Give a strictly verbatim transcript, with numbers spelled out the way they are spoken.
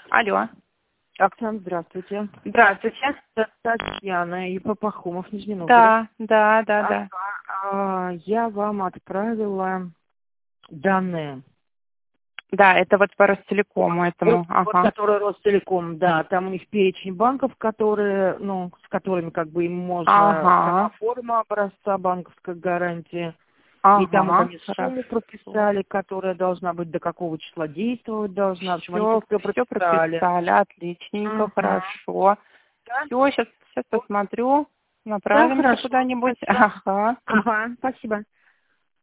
Алло. Оксана, здравствуйте. Здравствуйте. Это Татьяна и Папахомов, Нижний Новгород. Да, да, да, да. А, я вам отправила данные. Да, это вот по Ростелекому этому. Вот, вот Ага. которые Ростелеком, да. Там у них перечень банков, которые, ну, с которыми как бы им можно, сама Ага. форма образца банковской гарантии. И там вот Ага. они сумму Хорошо. прописали, которая должна быть, до какого числа действовать должна. В общем, они Все, тут все все прописали. прописали. Отличненько, Мгм. хорошо. Да? Все, сейчас, сейчас посмотрю. Да, Направимся хорошо. куда-нибудь. Спасибо. Ага. Ага, спасибо.